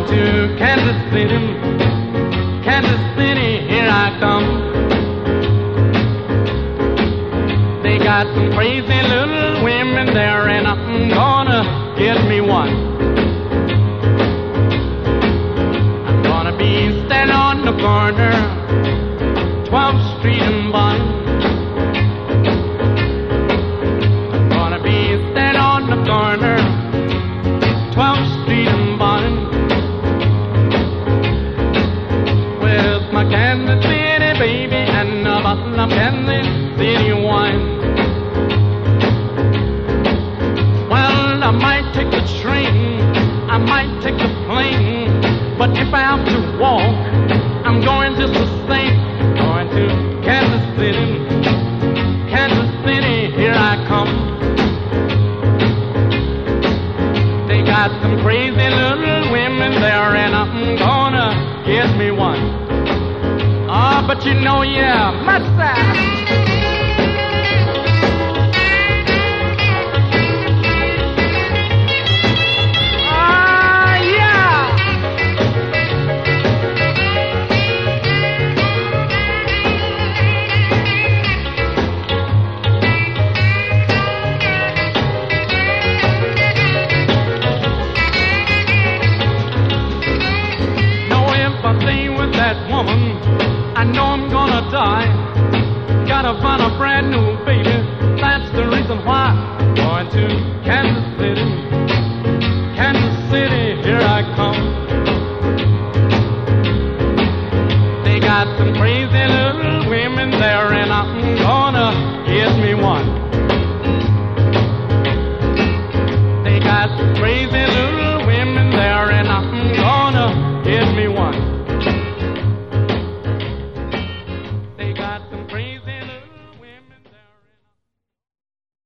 to Kansas City, Kansas City, here I come. They got some crazy little women there, and I'm gonna get me one. I'm gonna be standing on the corner, 12th Street and Bond. I'm gonna be standing on the corner, 12th Street and Bond, with my Kansas City baby and a bottle of Kansas City wine. Well, I might take the train, I might take the plane, but if I have to walk, I'm going just the same. Going to Kansas City, Kansas City, here I come. They got some crazy little women there, and I'm gonna get me one. Ah, but you know, yeah, much that. Woman, I know I'm gonna die. Gotta find a brand new baby, that's the reason why. Going to Kansas City, Kansas City, here I come. They got some crazy little women there, and I'm gonna get me one.